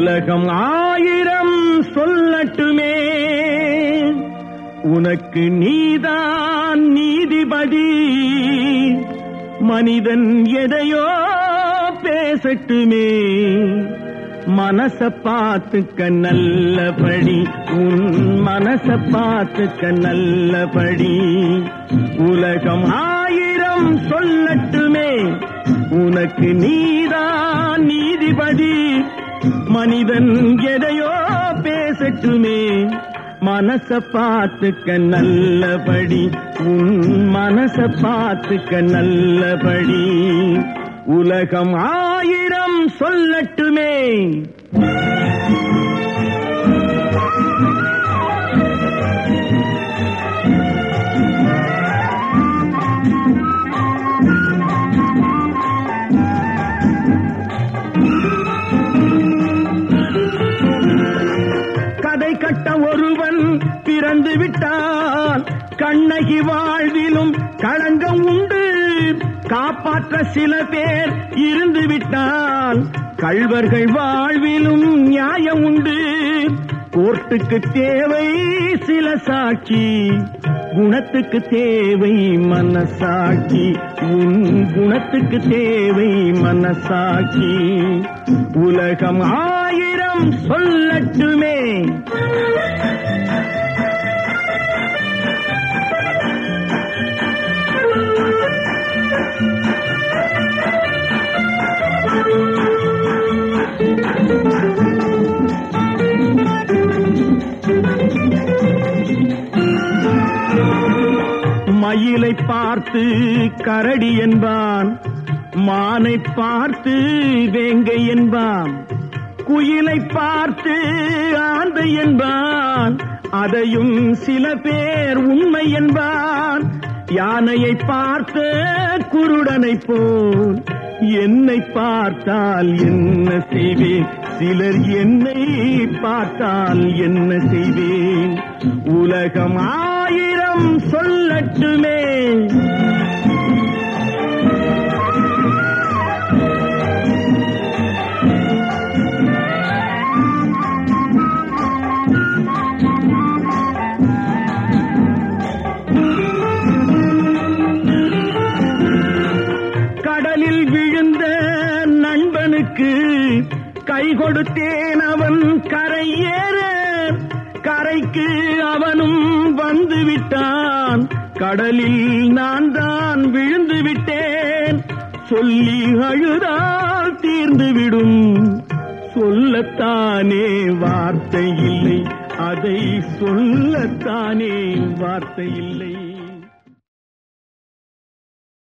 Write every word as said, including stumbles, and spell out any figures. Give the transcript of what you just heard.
உலகம் ஆயிரம் சொல்லட்டுமே, உனக்கு நீதான் நீதிபதி. மனிதன் எதையோ பேசட்டுமே, மனச பார்த்துக்க நல்லபடி, உன் மனச பார்த்துக்க நல்லபடி. உலகம் ஆயிரம் சொல்லட்டுமே, உனக்கு நீதான் நீதிபதி. மனிதன் எதையோ பேசட்டுமே, மனச பார்த்துக்க நல்லபடி, உன் மனச பார்த்துக்க நல்லபடி. உலகம் ஆயிரம் சொல்லட்டுமே. கதை கட்ட ஒருவன் பிறந்து விட்டான், கண்ணகி வாழ்விலும் களங்கம் உண்டு. காப்பாற்ற சில பேர் இருந்து விட்டால், கள்வர்கள் வாழ்விலும் நியாயம் உண்டு. கோர்ட்டுக்கு தேவை சில சாட்சி, குணத்துக்கு தேவை மனசாட்சி. உன் குணத்துக்கு தேவை மனசாட்சி. உலகம் ஆயிரம் சொல்லட்டுமே. மயிலை பார்த்து கரடி என்பான், மானை பார்த்து வேங்கை என்பான். குயிலை பார்த்து ஆந்தை என்பான், அதையும் சில பேர் உண்மை என்பான். யானையை பார்த்த குருடனை போல் என்னை பார்த்தால் என்ன செய்வேன், சிலர் என்னை பார்த்தால் என்ன செய்வேன். உலகம் ஆயிரம் சொல்லட்டுமே. கடலில் விழுந்த நண்பனுக்கு கை கொடுத்தேன், அவன் கரை ஏற. கரைக்கு அவனும் வந்து விட்டான், கடலில் நான் தான் விழுந்து விட்டேன். சொல்லி அழுதால் தீர்ந்துவிடும், சொல்லத்தானே வார்த்தை இல்லை, அதை சொல்லத்தானே வார்த்தை இல்லை.